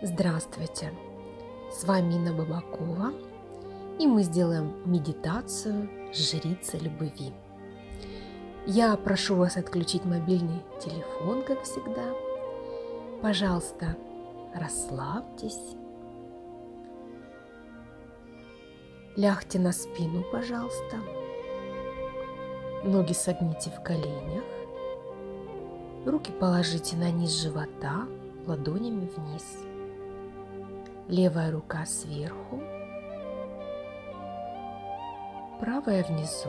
Здравствуйте! С вами Инна Бабакова, и мы сделаем медитацию «Жрица любви». Я прошу вас отключить мобильный телефон, как всегда. Пожалуйста, расслабьтесь. Лягте на спину, пожалуйста. Ноги согните в коленях. Руки положите на низ живота, ладонями вниз. Левая рука сверху, правая внизу.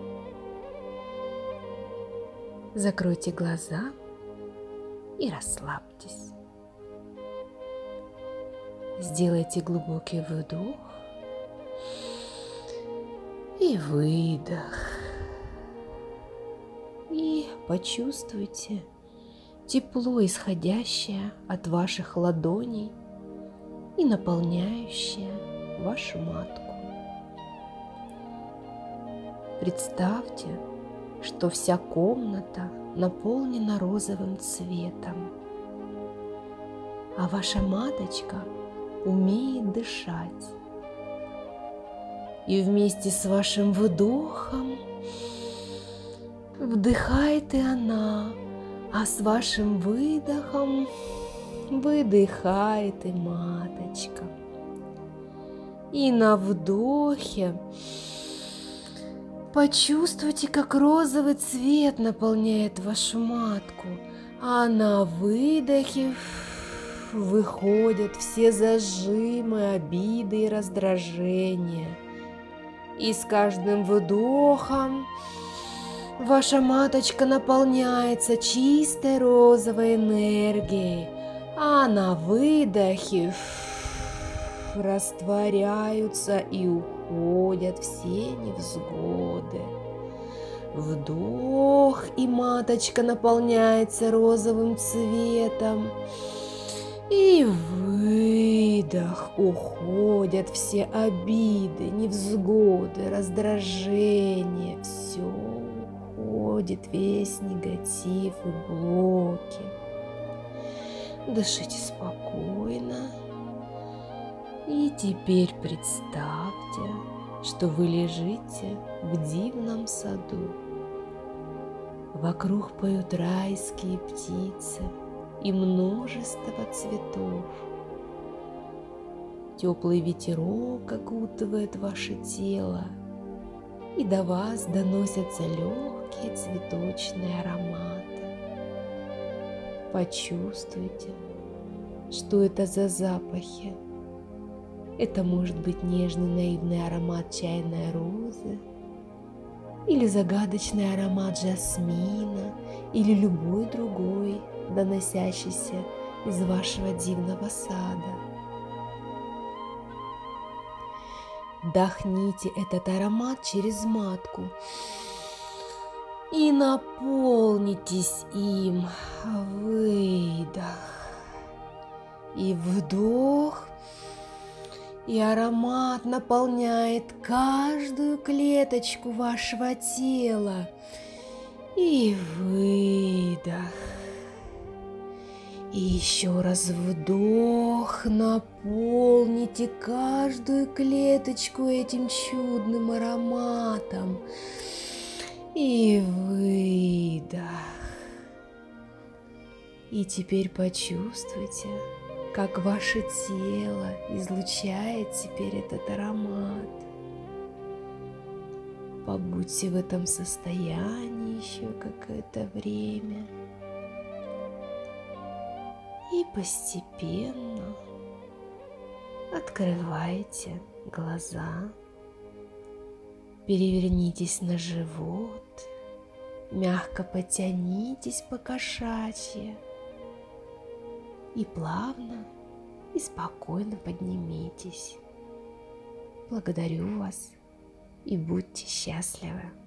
Закройте глаза и расслабьтесь. Сделайте глубокий вдох и выдох. И почувствуйте тепло, исходящее от ваших ладоней и наполняющее вашу матку. Представьте, что вся комната наполнена розовым цветом, а ваша маточка умеет дышать. И вместе с вашим вдохом вдыхает и она, а с вашим выдохом выдыхает и маточка. И на вдохе почувствуйте, как розовый цвет наполняет вашу матку, а на выдохе выходят все зажимы, обиды и раздражения. И с каждым вдохом ваша маточка наполняется чистой розовой энергией, а на выдохе растворяются и уходят все невзгоды. Вдох, и маточка наполняется розовым цветом. И выдох, уходят все обиды, невзгоды, раздражения. Все уходит, весь негатив и блоки. Дышите спокойно. И теперь представьте, что вы лежите в дивном саду. Вокруг поют райские птицы и множество цветов. Теплый ветерок окутывает ваше тело, и до вас доносятся легкие цветочные ароматы. Почувствуйте, что это за запахи. Это может быть нежный наивный аромат чайной розы, или загадочный аромат жасмина, или любой другой, доносящийся из вашего дивного сада. Вдохните этот аромат через матку и наполнитесь им. Выдох и вдох. И аромат наполняет каждую клеточку вашего тела. И выдох. И еще раз вдох. Наполните каждую клеточку этим чудным ароматом. И выдох. И теперь почувствуйте, как ваше тело излучает теперь этот аромат. Побудьте в этом состоянии еще какое-то время. И постепенно открывайте глаза. Перевернитесь на живот. Мягко потянитесь по-кошачьи. И плавно и спокойно поднимитесь. Благодарю вас и будьте счастливы.